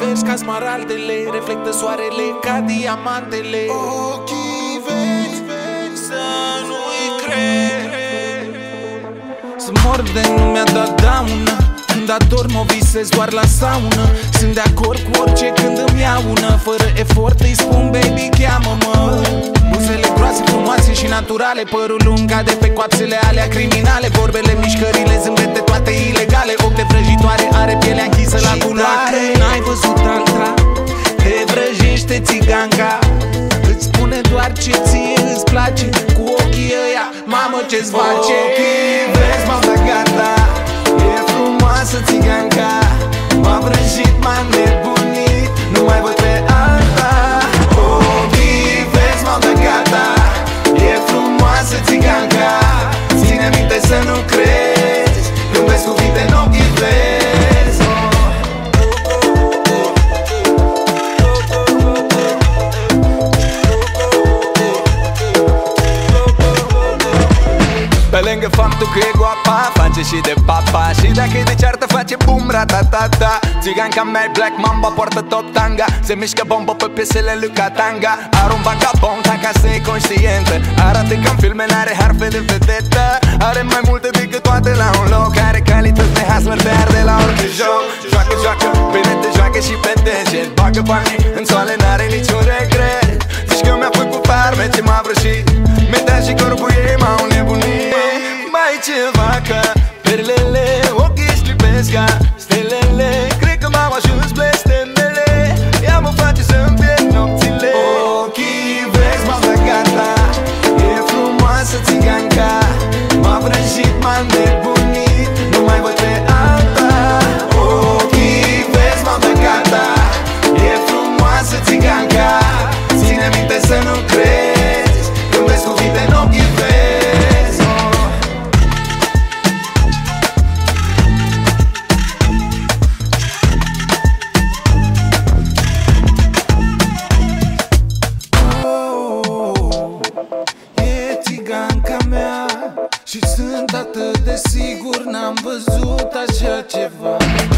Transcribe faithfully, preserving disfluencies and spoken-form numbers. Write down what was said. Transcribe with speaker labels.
Speaker 1: verzi ca smaraldele, reflectă soarele ca diamantele.
Speaker 2: Ochii verzi, să nu-i crezi.
Speaker 1: Sunt mor de nu mi-a dat daună, când adorm o visez doar la saună. Sunt de acord cu orice când îmi iau una, fără efort îi spun baby cheamă-mă. Buzele groase, frumoase și naturale, părul lung cade pe coapsele alea criminale. Vorbele, mișcările, zâmbete, toate ilegale. Ochi de vrăjitoare, are pielea închisă la culoare. Și dacă n-ai văzut alta, te vrăjește țiganca. Îți spune doar ce ție îți place, cu ochii ăia, mamă ce-ți face.
Speaker 2: Ochii vezi, m-au dat gata, e frumoasă țiganca. M-a vrăjit, m-a nebunit, nu mai văd pe alta. Ochii vezi, m-au dat gata, e frumoasă țiganca. Ține minte să nu crezi, când vezi cuvinte în ochii vezi. Pe lângă faptul că e guapa, face și de papa. Și dacă e de ceartă face bum ratatata. Țiganca mea e Black Mamba, poartă tot tanga. Se mișcă bombă pe piesele lui Katanga. Are un vagabond acasă, e conștientă. Arată ca în filme, n-are harfe de vedetă. Are mai multe decât toate la un loc. Are calități de hustler, de arde la orice joc. Joacă, joacă, bine te joacă și pe deget. Bagă banii în soale, n-are niciun regret. Zici că mi-a făcut farme, ce m-a vrăjit. Mi-a și corpul ei m-au nebunit. Mai ceva ca perlele, ochii stripesc ca stelele. Cred că m-au ajuns blestemele, ea mă face să-mi pierd nopțile. Ochii vezi, m-au dat gata, e frumoasă țiganca. M-a vrăjit, m-a nebunit, nu mai văd pe alta. Ochii vezi, m-au dat gata, e frumoasă țiganca. Ține minte să nu crezi, când vezi cuvinte în ochii vezi. Și sunt atât de sigur, n-am văzut așa ceva.